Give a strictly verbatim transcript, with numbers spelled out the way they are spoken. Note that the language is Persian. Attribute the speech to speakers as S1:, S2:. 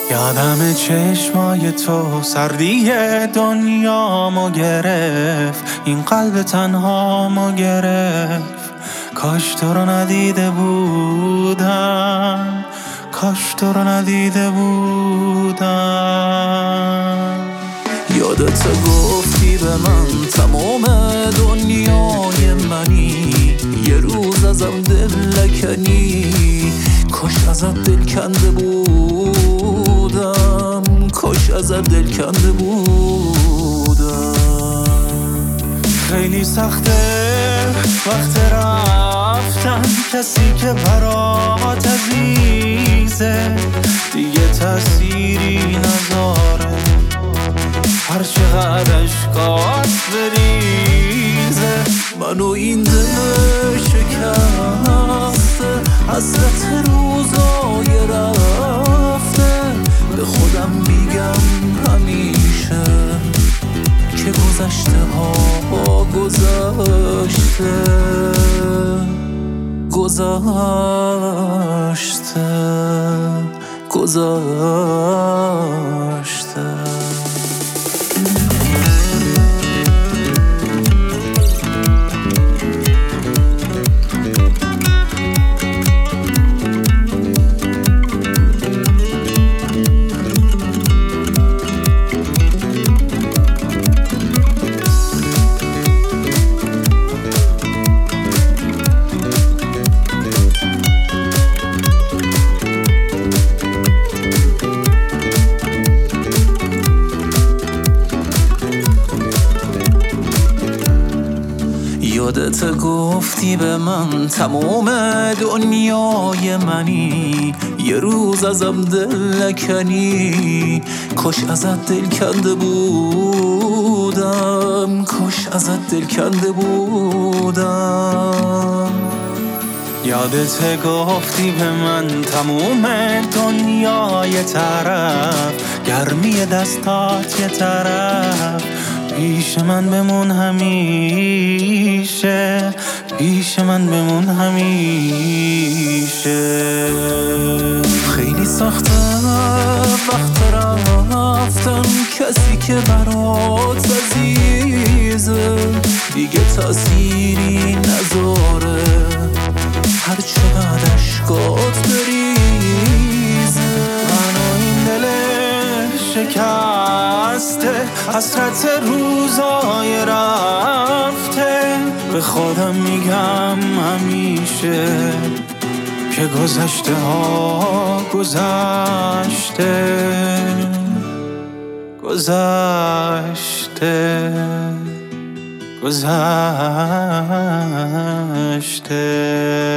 S1: یادم چشمای تو سردی دنیامو گرفت، این قلب تنهامو گرفت. کاش تو رو ندیده بودم، کاش تو رو ندیده بودم.
S2: یادت گفتی به من تمام دنیای منی، یه روز ازم دل نکنی. کاش ازت دل کنده بودم، کاش ازت دل کنده بودم.
S1: خیلی سخته وقت رفتن، کسی که برات عزیزه دیگه تأثیری نذاره. هر چقدر اشکات بریزه
S2: منو این دل شکسته، حسرت روزای رفته. به خودم میگم همیشه که گذشته ها گذشته گذشته گذشته. یادت گفتی به من تمام دنیای منی، یه روز ازم دل نکنی. کاش ازت دل کنده بودم، کاش ازت دل کنده بودم.
S1: یادت گفتی به من تموم دنیا یه طرف، گرمی دستات یه طرف. پیش من بمون همیشه، پیش من بمون همیشه.
S2: خیلی سخته وقت رفتن، کسی که برات عزیزه دیگه تأثیری نذاره. هر چقدر اشکات بریزه
S1: منو این دل شکسته، حسرت روزای رفته. به خودم میگم همیشه که گذشته ها گذشته گذشته گذشته.